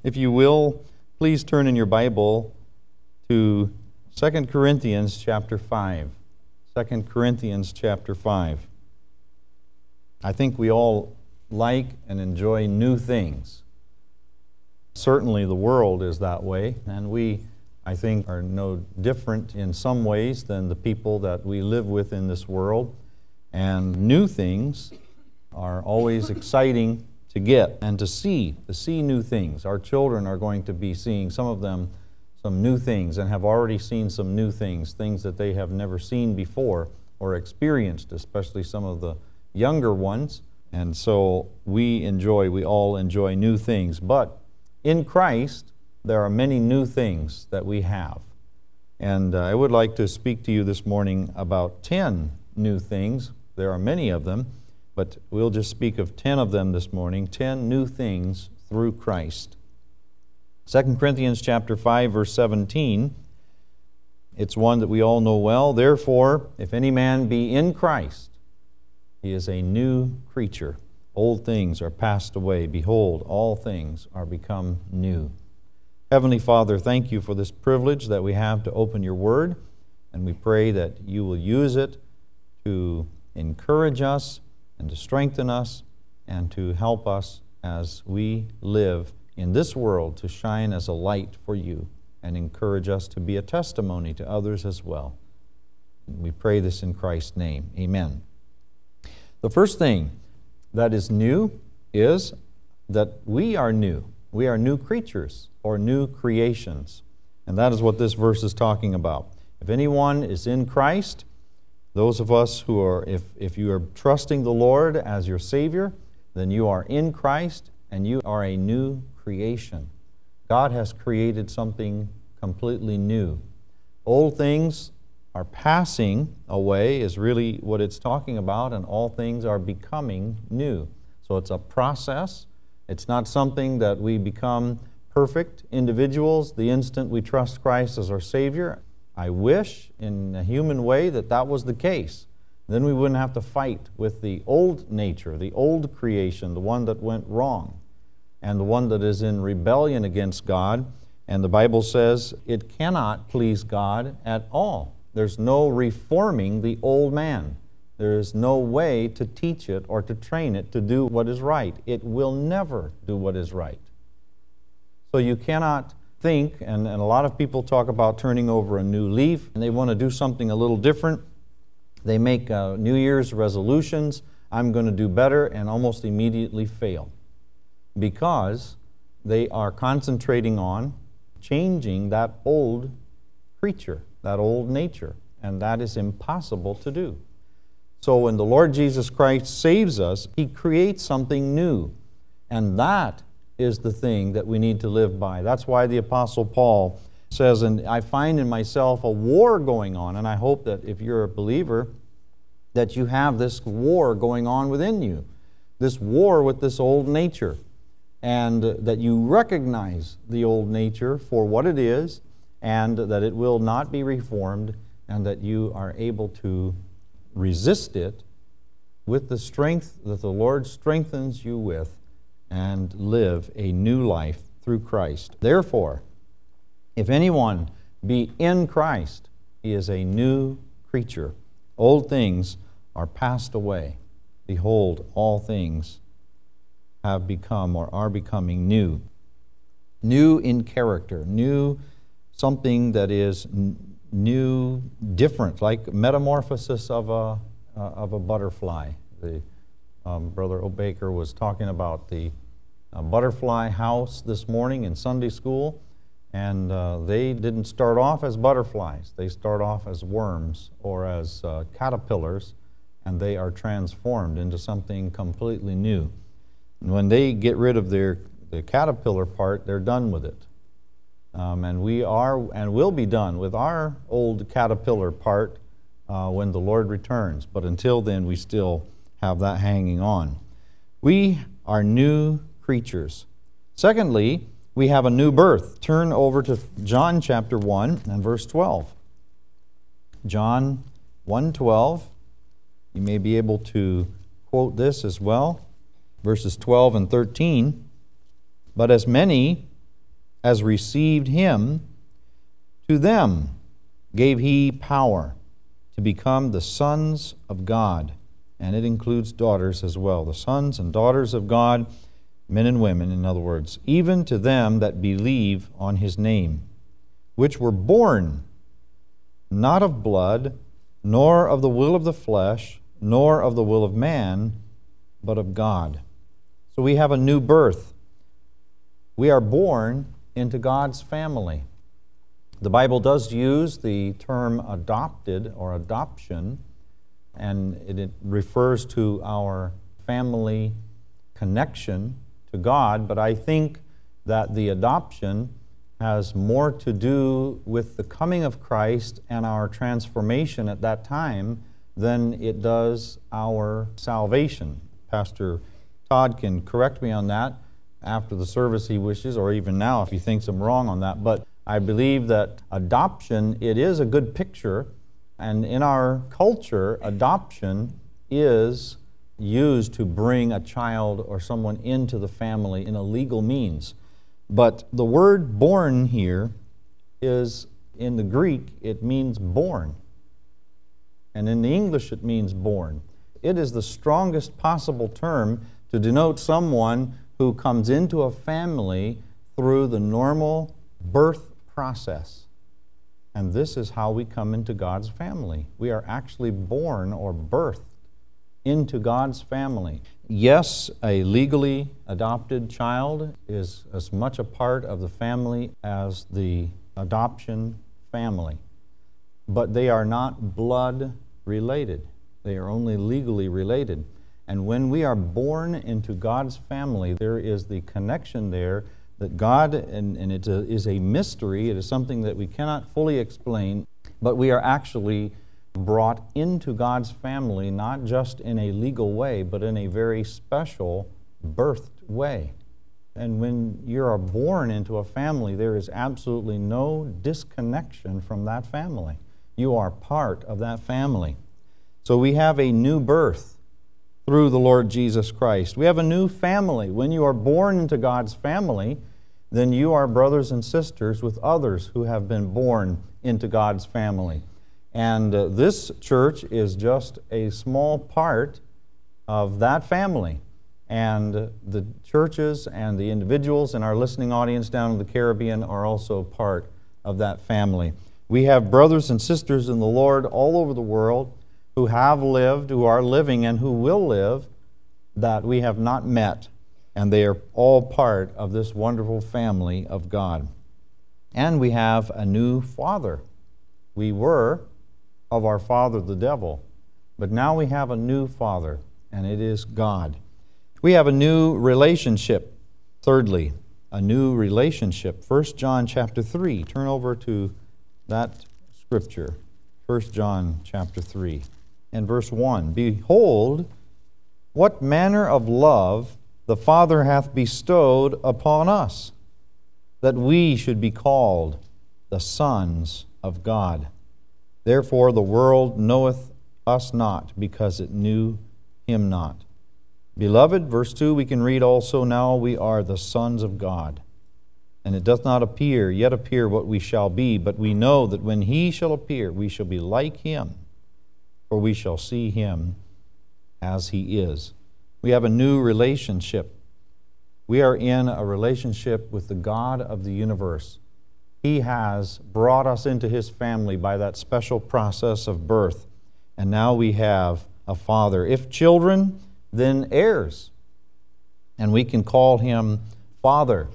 If you will, please turn in your Bible to 2 Corinthians chapter 5. 2 Corinthians chapter 5. I think we all like and enjoy new things. Certainly the world is that way, and we, I think, are no different in some ways than the people that we live with in this world. And new things are always exciting to get and to see new things. Our children are going to be seeing, some of them, some new things, and have already seen some new things that they have never seen before or experienced, especially some of the younger ones. And so we all enjoy new things. But in Christ, there are many new things that we have. And I would like to speak to you this morning about 10 new things. There are many of them, but we'll just speak of 10 of them this morning, 10 new things through Christ. 2 Corinthians chapter 5, verse 17, it's one that we all know well. Therefore, if any man be in Christ, he is a new creature. Old things are passed away. Behold, all things are become new. Heavenly Father, thank you for this privilege that we have to open your word, and we pray that you will use it to encourage us and to strengthen us and to help us as we live in this world to shine as a light for you and encourage us to be a testimony to others as well. We pray this in Christ's name. Amen. The first thing that is new is that we are new. We are new creatures or new creations. And that is what this verse is talking about. If anyone is in Christ, those of us who are, if you are trusting the Lord as your Savior, then you are in Christ and you are a new creation. God has created something completely new. Old things are passing away is really what it's talking about, and all things are becoming new. So it's a process. It's not something that we become perfect individuals the instant we trust Christ as our Savior. I wish in a human way that was the case. Then we wouldn't have to fight with the old nature, the old creation, the one that went wrong, and the one that is in rebellion against God. And the Bible says it cannot please God at all. There's no reforming the old man. There is no way to teach it or to train it to do what is right. It will never do what is right. So you cannot think, and a lot of people talk about turning over a new leaf, and they want to do something a little different. They make New Year's resolutions, I'm going to do better, and almost immediately fail because they are concentrating on changing that old creature, that old nature, and that is impossible to do. So when the Lord Jesus Christ saves us, He creates something new, and that is the thing that we need to live by. That's why the Apostle Paul says, and I find in myself a war going on, and I hope that if you're a believer, that you have this war going on within you, this war with this old nature, and that you recognize the old nature for what it is, and that it will not be reformed, and that you are able to resist it with the strength that the Lord strengthens you with, and live a new life through Christ. Therefore, if anyone be in Christ, he is a new creature. Old things are passed away. Behold, all things have become or are becoming new. New in character, new, something that is new, different, like metamorphosis of a butterfly. Brother O'Baker was talking about the butterfly house this morning in Sunday school, and they didn't start off as butterflies. They start off as worms or as caterpillars, and they are transformed into something completely new. And when they get rid of the caterpillar part, they're done with it. And we are and will be done with our old caterpillar part when the Lord returns. But until then, we still have that hanging on. We are new creatures. Secondly, we have a new birth. Turn over to John chapter 1 and verse 12. John 1:12. You may be able to quote this as well. Verses 12 and 13. But as many as received him, to them gave he power to become the sons of God. And it includes daughters as well. The sons and daughters of God, men and women, in other words, even to them that believe on his name, which were born not of blood, nor of the will of the flesh, nor of the will of man, but of God. So we have a new birth. We are born into God's family. The Bible does use the term adopted or adoption, and it refers to our family connection to God, but I think that the adoption has more to do with the coming of Christ and our transformation at that time than it does our salvation. Pastor Todd can correct me on that after the service he wishes, or even now if he thinks I'm wrong on that. But I believe that adoption, it is a good picture, and in our culture, adoption is used to bring a child or someone into the family in a legal means. But the word born here is, in the Greek, it means born. And in the English, it means born. It is the strongest possible term to denote someone who comes into a family through the normal birth process. And this is how we come into God's family. We are actually born or birthed into God's family. Yes, a legally adopted child is as much a part of the family as the adoption family. But they are not blood related. They are only legally related. And when we are born into God's family, there is the connection there that God, and it is a mystery, it is something that we cannot fully explain, but we are actually brought into God's family, not just in a legal way, but in a very special birthed way. And when you are born into a family, there is absolutely no disconnection from that family. You are part of that family. So we have a new birth through the Lord Jesus Christ. We have a new family. When you are born into God's family, then you are brothers and sisters with others who have been born into God's family. And this church is just a small part of that family. And the churches and the individuals in our listening audience down in the Caribbean are also part of that family. We have brothers and sisters in the Lord all over the world who have lived, who are living, and who will live that we have not met. And they are all part of this wonderful family of God. And we have a new father. We were of our father, the devil. But now we have a new father, and it is God. We have a new relationship. Thirdly, a new relationship. 1 John chapter 3. Turn over to that scripture. 1 John chapter 3 and verse 1. Behold, what manner of love the Father hath bestowed upon us, that we should be called the sons of God. Therefore the world knoweth us not, because it knew him not. Beloved, verse 2, we can read also, now we are the sons of God. And it doth not yet appear what we shall be, but we know that when he shall appear, we shall be like him, for we shall see him as he is. We have a new relationship. We are in a relationship with the God of the universe. He has brought us into his family by that special process of birth. And now we have a father. If children, then heirs. And we can call him Father,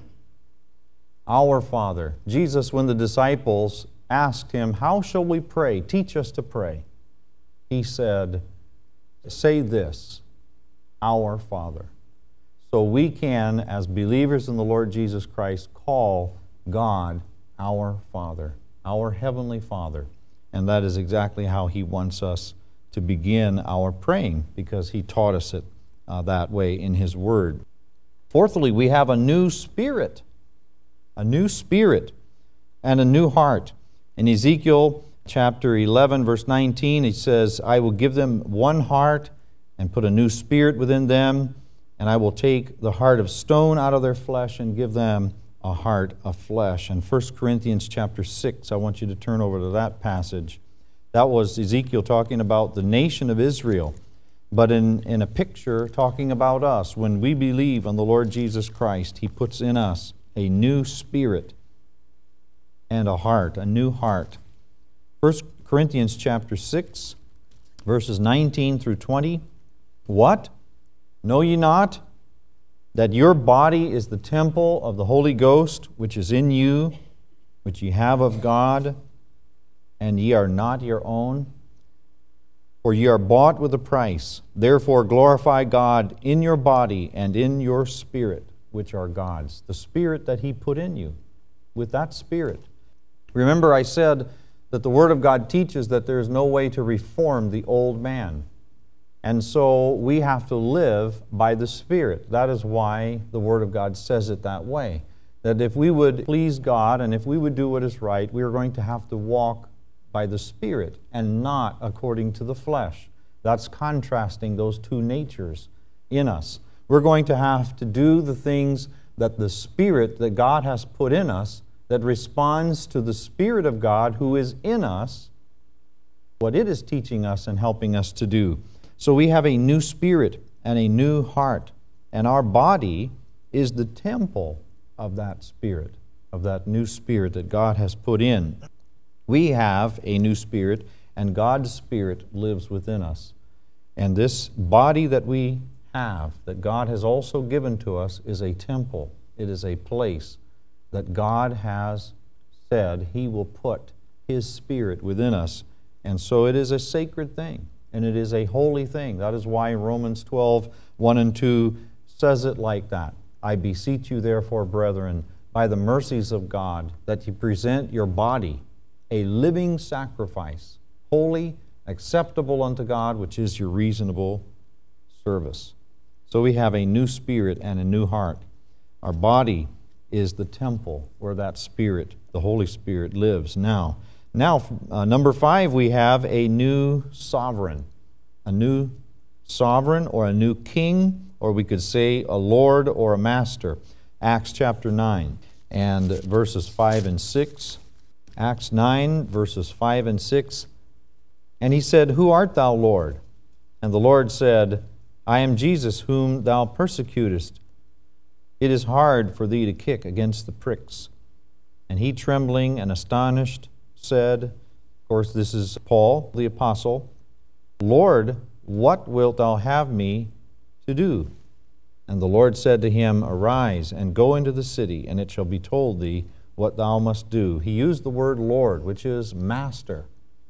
our Father. Jesus, when the disciples asked him, how shall we pray? Teach us to pray. He said, say this, our Father. So we can, as believers in the Lord Jesus Christ, call God our Father, our Heavenly Father. And that is exactly how he wants us to begin our praying, because he taught us it that way in his Word. Fourthly, we have a new spirit and a new heart. In Ezekiel chapter 11, verse 19, it says, I will give them one heart and put a new spirit within them, and I will take the heart of stone out of their flesh and give them a heart of flesh. And 1 Corinthians chapter 6, I want you to turn over to that passage. That was Ezekiel talking about the nation of Israel, but in a picture talking about us. When we believe on the Lord Jesus Christ, He puts in us a new spirit and a heart, a new heart. 1 Corinthians chapter 6, verses 19 through 20. What? Know ye not that your body is the temple of the Holy Ghost, which is in you, which ye have of God, and ye are not your own? For ye are bought with a price. Therefore glorify God in your body and in your spirit, which are God's. The spirit that He put in you, with that spirit. Remember, I said that the Word of God teaches that there is no way to reform the old man. And so we have to live by the Spirit. That is why the Word of God says it that way. That if we would please God and if we would do what is right, we are going to have to walk by the Spirit and not according to the flesh. That's contrasting those two natures in us. We're going to have to do the things that the Spirit that God has put in us, that responds to the Spirit of God who is in us, what it is teaching us and helping us to do. So we have a new spirit and a new heart, and our body is the temple of that spirit, of that new spirit that God has put in. We have a new spirit, and God's Spirit lives within us. And this body that we have, that God has also given to us, is a temple. It is a place that God has said He will put His Spirit within us. And so it is a sacred thing. And it is a holy thing. That is why Romans 12, 1 and 2 says it like that. I beseech you therefore, brethren, by the mercies of God, that you present your body a living sacrifice, holy, acceptable unto God, which is your reasonable service. So we have a new spirit and a new heart. Our body is the temple where that Spirit, the Holy Spirit, lives now. Now, number 5, we have a new sovereign. A new sovereign or a new king, or we could say a Lord or a master. Acts chapter 9 and verses 5 and 6. Acts 9, verses 5 and 6. And he said, Who art thou, Lord? And the Lord said, I am Jesus, whom thou persecutest. It is hard for thee to kick against the pricks. And he, trembling and astonished, said, of course this is Paul the apostle, Lord, what wilt thou have me to do? And the Lord said to him, Arise and go into the city, and it shall be told thee what thou must do. He used the word Lord, which is master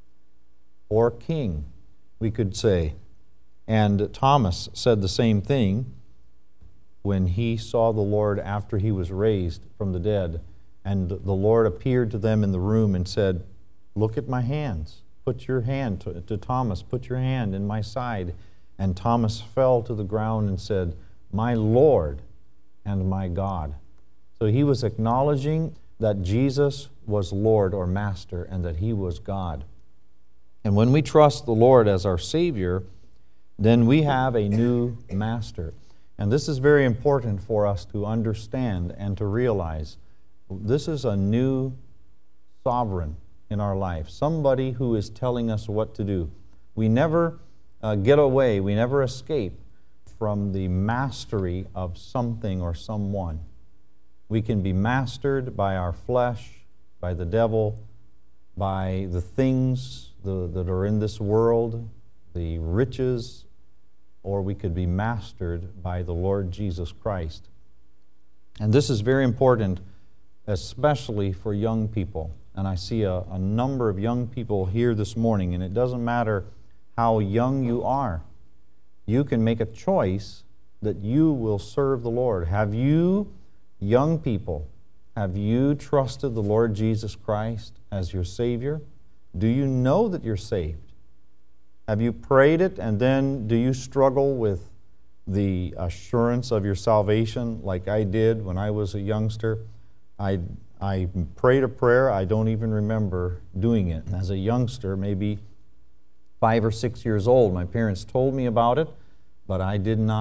or king, we could say. And Thomas said the same thing when he saw the Lord after He was raised from the dead. And the Lord appeared to them in the room and said, Look at my hands. Put your hand, to Thomas, put your hand in my side. And Thomas fell to the ground and said, My Lord and my God. So he was acknowledging that Jesus was Lord or Master and that He was God. And when we trust the Lord as our Savior, then we have a new Master. And this is very important for us to understand and to realize. This is a new sovereign in our life, somebody who is telling us what to do. We never get away, we never escape from the mastery of something or someone. We can be mastered by our flesh, by the devil, by the things that are in this world, the riches, or we could be mastered by the Lord Jesus Christ. And this is very important, especially for young people. And I see a number of young people here this morning, and it doesn't matter how young you are. You can make a choice that you will serve the Lord. Have you, young people, have you trusted the Lord Jesus Christ as your Savior? Do you know that you're saved? Have you prayed it, and then do you struggle with the assurance of your salvation like I did when I was a youngster? I prayed a prayer. I don't even remember doing it. As a youngster, maybe 5 or 6 years old, my parents told me about it, but I did not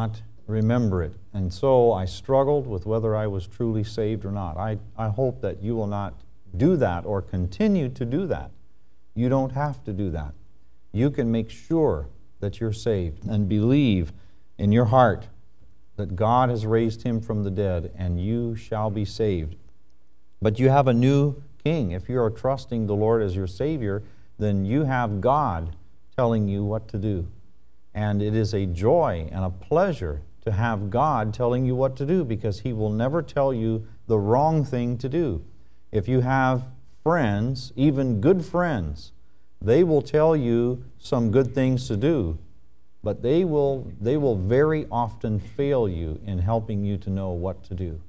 remember it. And so I struggled with whether I was truly saved or not. I hope that you will not do that or continue to do that. You don't have to do that. You can make sure that you're saved and believe in your heart that God has raised him from the dead, and you shall be saved. But you have a new king. If you are trusting the Lord as your Savior, then you have God telling you what to do. And it is a joy and a pleasure to have God telling you what to do, because he will never tell you the wrong thing to do. If you have friends, even good friends, they will tell you some good things to do, but they will very often fail you in helping you to know what to do.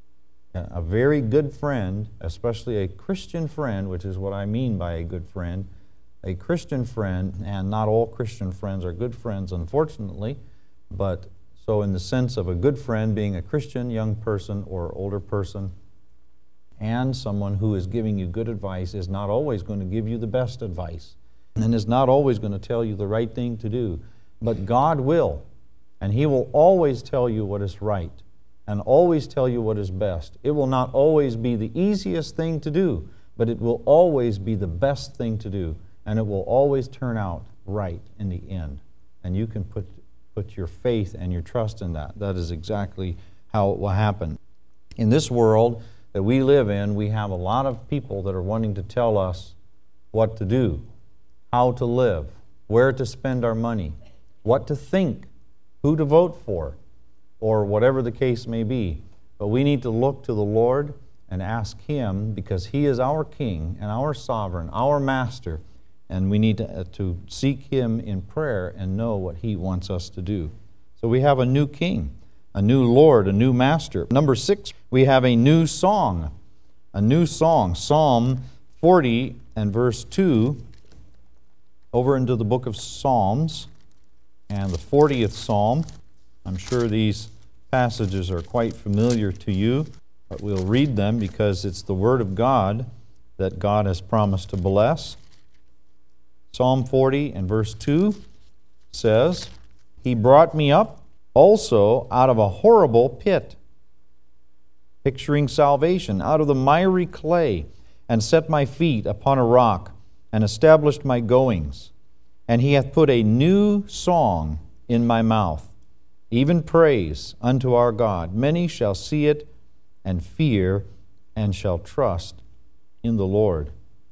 A very good friend, especially a Christian friend, which is what I mean by a good friend, a Christian friend, and not all Christian friends are good friends, unfortunately, but so in the sense of a good friend being a Christian young person or older person, and someone who is giving you good advice is not always going to give you the best advice, and is not always going to tell you the right thing to do. But God will, and he will always tell you what is right, and always tell you what is best. It will not always be the easiest thing to do, but it will always be the best thing to do, and it will always turn out right in the end. And you can put your faith and your trust in that. That is exactly how it will happen. In this world that we live in, we have a lot of people that are wanting to tell us what to do, how to live, where to spend our money, what to think, who to vote for, or whatever the case may be. But we need to look to the Lord and ask him, because he is our king and our sovereign, our master, and we need to seek him in prayer and know what he wants us to do. So we have a new king, a new Lord, a new master. Number 6, we have a new song. A new song. Psalm 40 and verse 2, over into the book of Psalms, and the 40th Psalm. I'm sure these passages are quite familiar to you, but we'll read them because it's the Word of God that God has promised to bless. Psalm 40 and verse 2 says, "He brought me up also out of a horrible pit," picturing salvation, "out of the miry clay, and set my feet upon a rock, and established my goings. And he hath put a new song in my mouth, even praise unto our God. Many shall see it and fear, and shall trust in the Lord."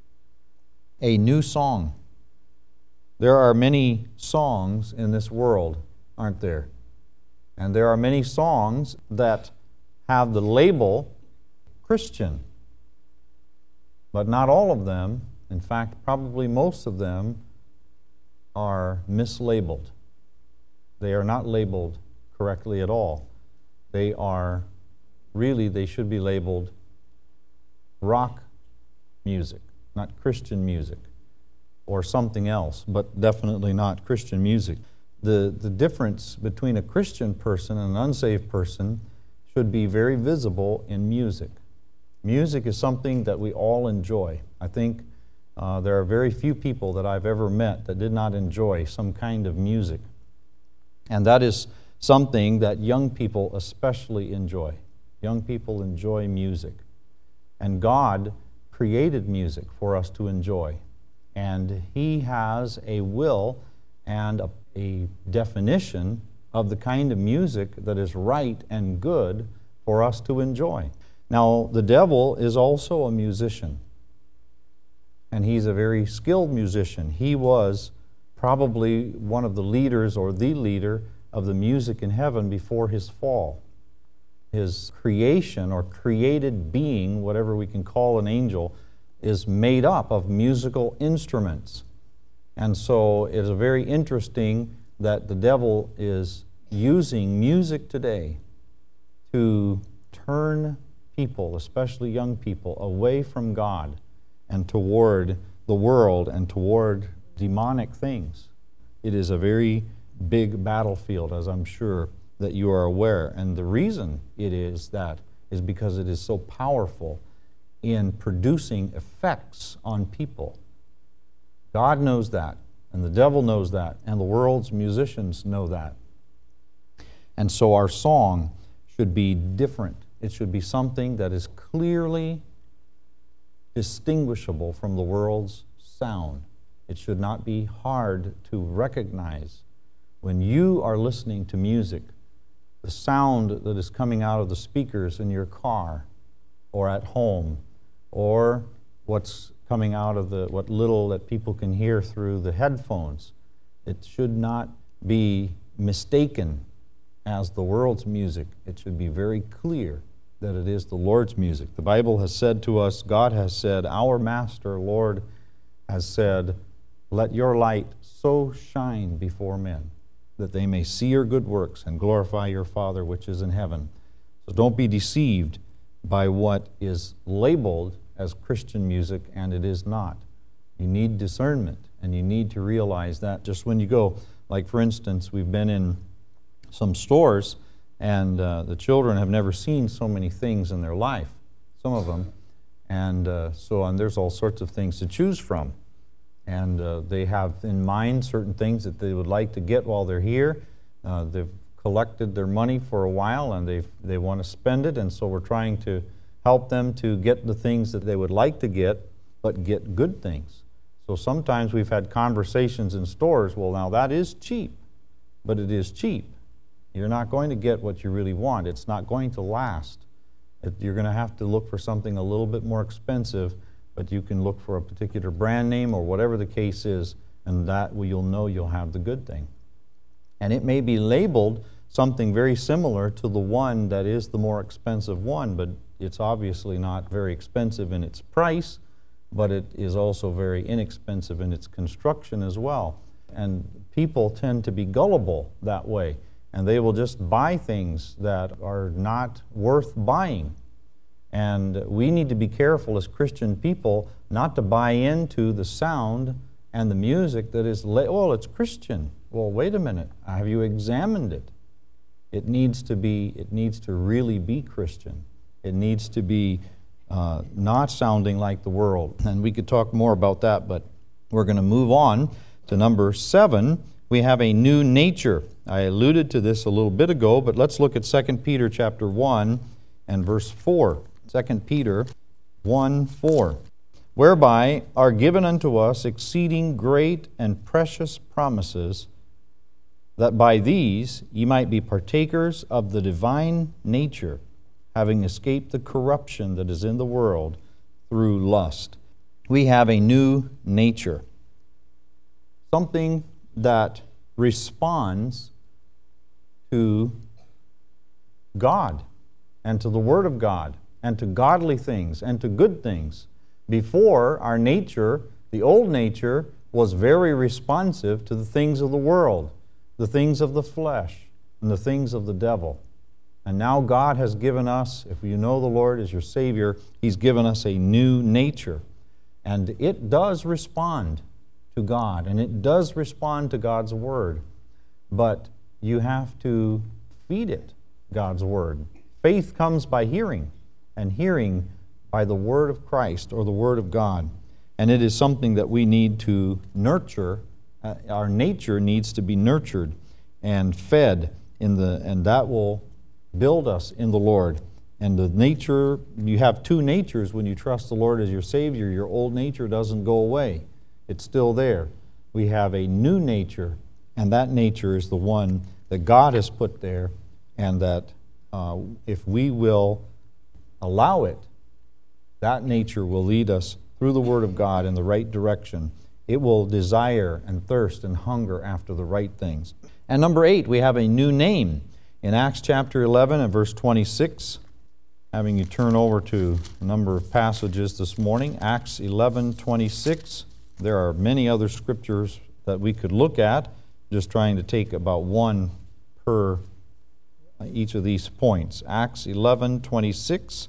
A new song. There are many songs in this world, aren't there? And there are many songs that have the label Christian. But not all of them, in fact, probably most of them, are mislabeled. They are not labeled correctly at all. They should be labeled rock music, not Christian music, or something else, but definitely not Christian music. The difference between a Christian person and an unsaved person should be very visible in music. Music is something that we all enjoy. I think there are very few people that I've ever met that did not enjoy some kind of music. And that is something that young people especially enjoy. Young people enjoy music. And God created music for us to enjoy. And he has a will and a definition of the kind of music that is right and good for us to enjoy. Now, the devil is also a musician, and he's a very skilled musician. He was probably one of the leaders or the leader of the music in heaven before his fall. His creation or created being, whatever we can call an angel, is made up of musical instruments. And so it is very interesting that the devil is using music today to turn people, especially young people, away from God and toward the world and toward demonic things. It is a very big battlefield, as I'm sure that you are aware. And the reason it is that is because it is so powerful in producing effects on people. God knows that, and the devil knows that, and the world's musicians know that. And so our song should be different. It should be something that is clearly distinguishable from the world's sound. It should not be hard to recognize. When you are listening to music, the sound that is coming out of the speakers in your car or at home, or what's coming out of what little that people can hear through the headphones, it should not be mistaken as the world's music. It should be very clear that it is the Lord's music. The Bible has said to us, God has said, our Master, Lord, has said, let your light so shine before men that they may see your good works and glorify your Father which is in heaven. So don't be deceived by what is labeled as Christian music, and it is not. You need discernment, and you need to realize that just when you go. Like, for instance, we've been in some stores, and the children have never seen so many things in their life, some of them, and there's all sorts of things to choose from. And they have in mind certain things that they would like to get while they're here. They've collected their money for a while, and they want to spend it, and so we're trying to help them to get the things that they would like to get, but get good things. So sometimes we've had conversations in stores, well, now that is cheap, but it is cheap. You're not going to get what you really want. It's not going to last. You're going to have to look for something a little bit more expensive, but you can look for a particular brand name or whatever the case is, and that you'll know you'll have the good thing. And it may be labeled something very similar to the one that is the more expensive one, but it's obviously not very expensive in its price, but it is also very inexpensive in its construction as well. And people tend to be gullible that way, and they will just buy things that are not worth buying. And we need to be careful as Christian people not to buy into the sound and the music that is, it's Christian. Well, wait a minute. Have you examined it? It needs to really be Christian. It needs to be not sounding like the world. And we could talk more about that, but we're going to move on to number 7. We have a new nature. I alluded to this a little bit ago, but let's look at 2 Peter chapter 1 and verse 4. 2 Peter 1:4. Whereby are given unto us exceeding great and precious promises, that by these ye might be partakers of the divine nature, having escaped the corruption that is in the world through lust. We have a new nature, something that responds to God and to the Word of God and to godly things and to good things. Before, our nature, the old nature, was very responsive to the things of the world, the things of the flesh, and the things of the devil. And now God has given us, if you know the Lord as your Savior, He's given us a new nature. And it does respond to God, and it does respond to God's Word. But you have to feed it, God's Word. Faith comes by hearing, and hearing by the Word of Christ or the Word of God. And it is something that we need to nurture. Our nature needs to be nurtured and fed, and that will build us in the Lord. And the nature, you have two natures when you trust the Lord as your Savior. Your old nature doesn't go away. It's still there. We have a new nature, and that nature is the one that God has put there, and that if we will allow it, that nature will lead us through the Word of God in the right direction. It will desire and thirst and hunger after the right things. And number 8, we have a new name. In Acts chapter 11 and verse 26, having you turn over to a number of passages this morning, Acts 11:26. There are many other scriptures that we could look at, just trying to take about one per each of these points. Acts 11:26.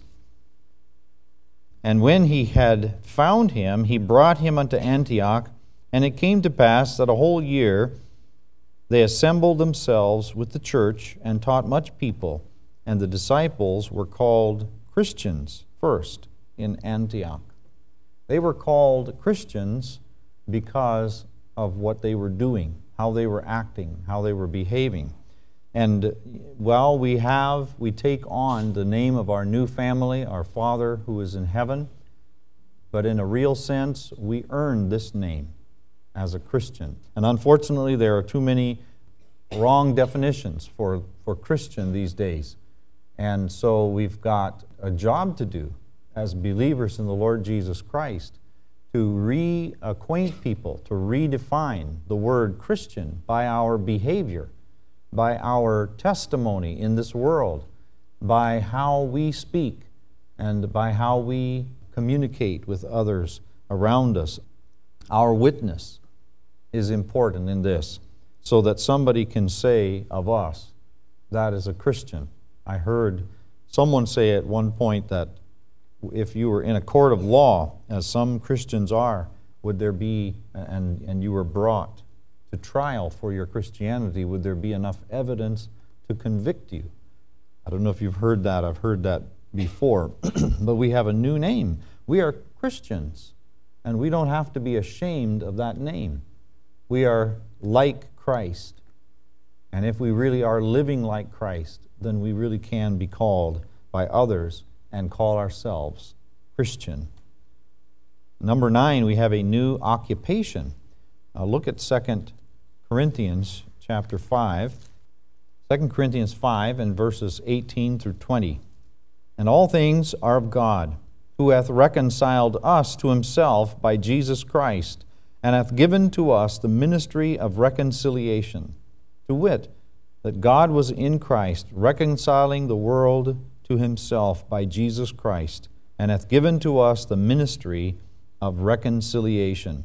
And when he had found him, he brought him unto Antioch, and it came to pass that a whole year they assembled themselves with the church and taught much people, and the disciples were called Christians first in Antioch. They were called Christians because of what they were doing, how they were acting, how they were behaving. And while we take on the name of our new family, our Father who is in heaven, but in a real sense, we earn this name as a Christian. And unfortunately, there are too many wrong definitions for Christian these days. And so we've got a job to do as believers in the Lord Jesus Christ to reacquaint people, to redefine the word Christian by our behavior, by our testimony in this world, by how we speak, and by how we communicate with others around us. Our witness is important in this, so that somebody can say of us, that is a Christian. I heard someone say at one point that if you were in a court of law, as some Christians are, would there be, and you were brought to trial for your Christianity, would there be enough evidence to convict you? I don't know if you've heard that. I've heard that before. But we have a new name. We are Christians, and we don't have to be ashamed of that name. We are like Christ. And if we really are living like Christ, then we really can be called by others and call ourselves Christian. Number 9, we have a new occupation. Look at 2 Corinthians chapter 5. 2 Corinthians 5 and verses 18 through 20. And all things are of God, who hath reconciled us to himself by Jesus Christ, and hath given to us the ministry of reconciliation, to wit, that God was in Christ, reconciling the world to himself by Jesus Christ, and hath given to us the ministry of reconciliation.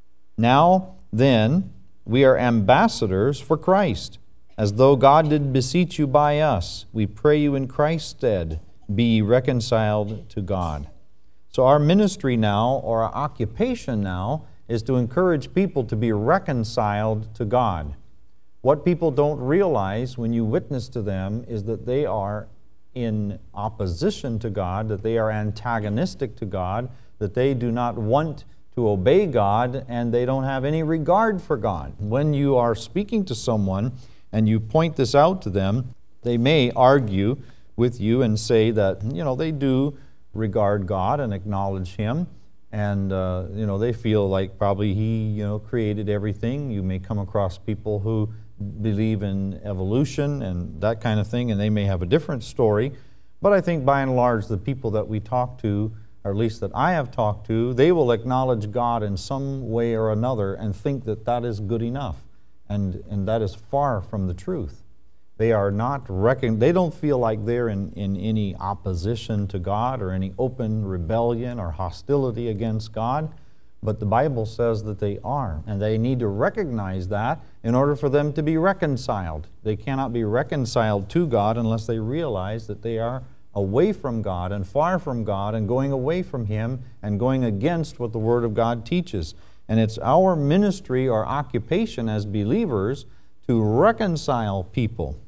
Now, then, we are ambassadors for Christ, as though God did beseech you by us. We pray you in Christ's stead, be ye reconciled to God. So our ministry now, or our occupation now, is to encourage people to be reconciled to God. What people don't realize when you witness to them is that they are in opposition to God, that they are antagonistic to God, that they do not want to obey God, and they don't have any regard for God. When you are speaking to someone and you point this out to them, they may argue with you and say that, they do regard God and acknowledge Him, and, they feel like probably He, created everything. You may come across people who believe in evolution and that kind of thing, and they may have a different story. But I think by and large, the people that we talk to, or at least that I have talked to, they will acknowledge God in some way or another and think that that is good enough. And that is far from the truth. They are not they don't feel like they're in any opposition to God or any open rebellion or hostility against God. But the Bible says that they are, and they need to recognize that in order for them to be reconciled. They cannot be reconciled to God unless they realize that they are away from God and far from God and going away from Him and going against what the Word of God teaches. And it's our ministry or occupation as believers to reconcile people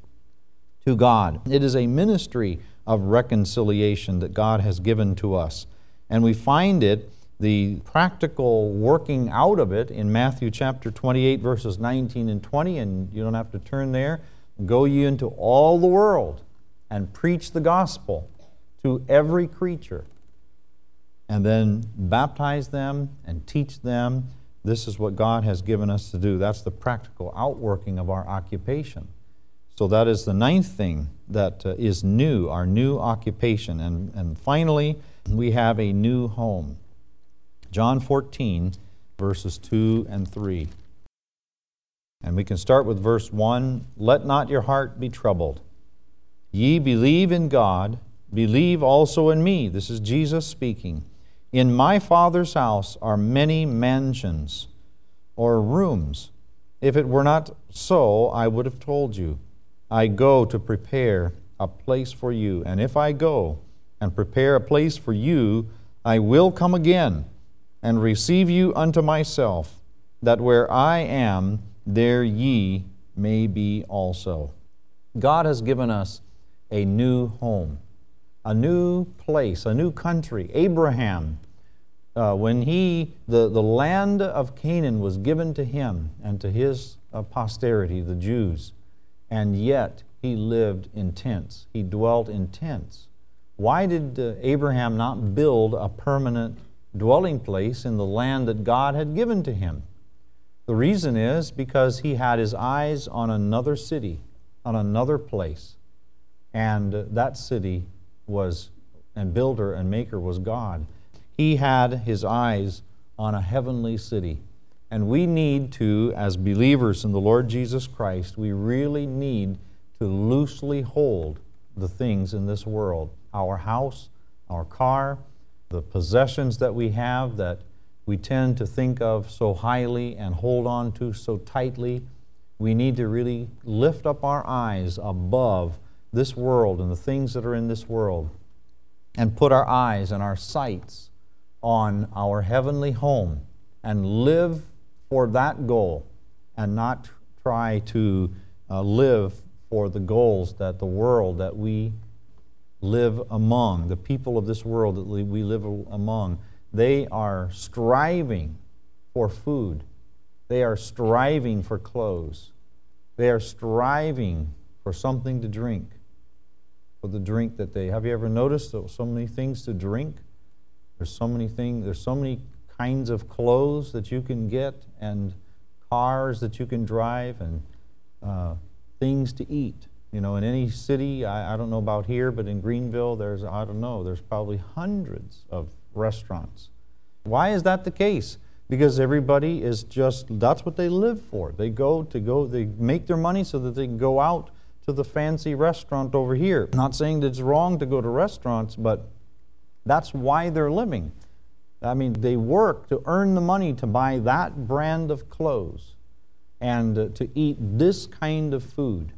to God. It is a ministry of reconciliation that God has given to us. And we find it, the practical working out of it, in Matthew chapter 28, verses 19 and 20, and you don't have to turn there. Go ye into all the world and preach the gospel to every creature, and then baptize them and teach them. This is what God has given us to do. That's the practical outworking of our occupation. So that is the 9th thing that is new, our new occupation. And finally, we have a new home. John 14, verses 2 and 3. And we can start with verse 1. Let not your heart be troubled. Ye believe in God, believe also in me. This is Jesus speaking. In my Father's house are many mansions, or rooms. If it were not so, I would have told you. I go to prepare a place for you. And if I go and prepare a place for you, I will come again and receive you unto myself, that where I am, there ye may be also. God has given us a new home, a new place, a new country. Abraham, when the land of Canaan was given to him and to his posterity, the Jews, and yet he lived in tents. He dwelt in tents. Why did Abraham not build a permanent dwelling place in the land that God had given to him? The reason is because he had his eyes on another city, on another place. And that city was, and builder and maker was God. He had his eyes on a heavenly city. And we need to, as believers in the Lord Jesus Christ, we really need to loosely hold the things in this world. Our house, our car, the possessions that we have that we tend to think of so highly and hold on to so tightly. We need to really lift up our eyes above this world and the things that are in this world and put our eyes and our sights on our heavenly home and live for that goal and not try to live for the goals that the world that we live among, the people of this world that we live among, they are striving for food. They are striving for clothes. They are striving for something to drink, for the drink that they have. You ever noticed so many things to drink? There's so many things, there's so many kinds of clothes that you can get and cars that you can drive and things to eat. You know, in any city, I don't know about here, but in Greenville, there's probably hundreds of restaurants. Why is that the case? Because everybody is that's what they live for. They they make their money so that they can go out to the fancy restaurant over here. Not saying that it's wrong to go to restaurants, but that's why they're living. I mean, they work to earn the money to buy that brand of clothes and to eat this kind of food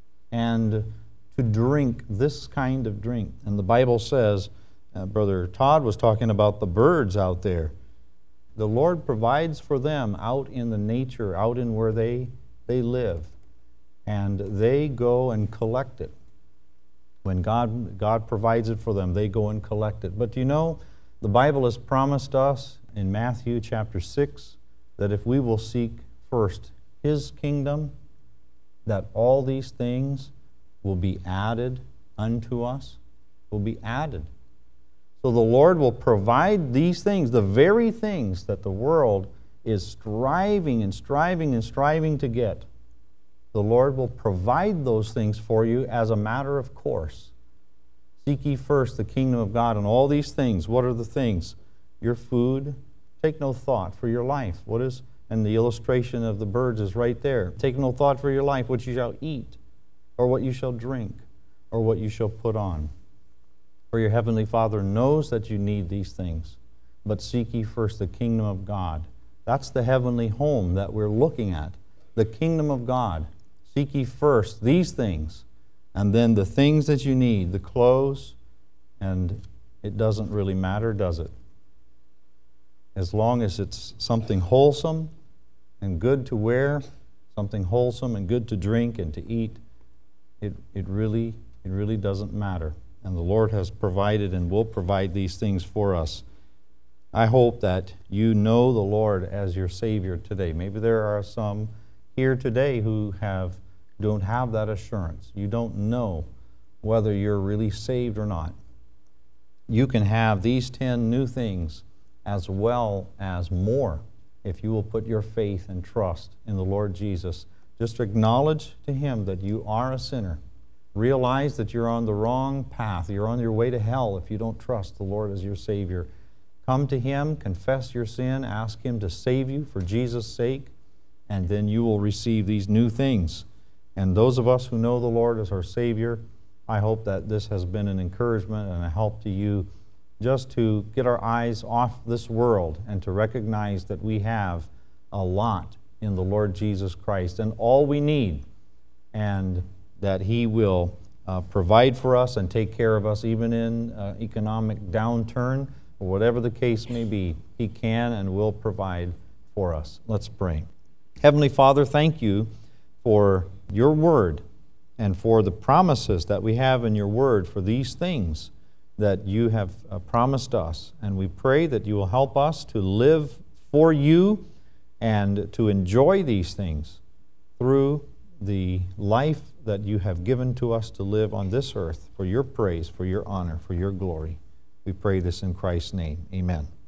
and to drink this kind of drink. And the Bible says, Brother Todd was talking about the birds out there. The Lord provides for them out in the nature, out in where they live. And they go and collect it. When God provides it for them, they go and collect it. But you know, the Bible has promised us in Matthew chapter 6 that if we will seek first His kingdom, that all these things will be added unto us, will be added. So the Lord will provide these things, the very things that the world is striving to get. The Lord will provide those things for you as a matter of course. Seek ye first the kingdom of God, and all these things. What are the things? Your food. Take no thought for your life. And the illustration of the birds is right there. Take no thought for your life, what you shall eat, or what you shall drink, or what you shall put on. For your heavenly Father knows that you need these things. But seek ye first the kingdom of God. That's the heavenly home that we're looking at. The kingdom of God. Seek ye first these things, and then the things that you need, the clothes, and it doesn't really matter, does it? As long as it's something wholesome and good to wear, something wholesome and good to drink and to eat, it really doesn't matter. And the Lord has provided and will provide these things for us. I hope that you know the Lord as your Savior today. Maybe there are some here today who don't have that assurance. You don't know whether you're really saved or not. You can have these 10 new things as well as more if you will put your faith and trust in the Lord Jesus. Just acknowledge to Him that you are a sinner. Realize that you're on the wrong path. You're on your way to hell if you don't trust the Lord as your Savior. Come to Him, confess your sin, ask Him to save you for Jesus' sake, and then you will receive these new things. And those of us who know the Lord as our Savior, I hope that this has been an encouragement and a help to you just to get our eyes off this world and to recognize that we have a lot in the Lord Jesus Christ and all we need, and that He will provide for us and take care of us even in economic downturn or whatever the case may be. He can and will provide for us. Let's pray. Heavenly Father, thank you for your word and for the promises that we have in your word for these things that you have promised us. And we pray that you will help us to live for you and to enjoy these things through the life that you have given to us to live on this earth for your praise, for your honor, for your glory. We pray this in Christ's name. Amen.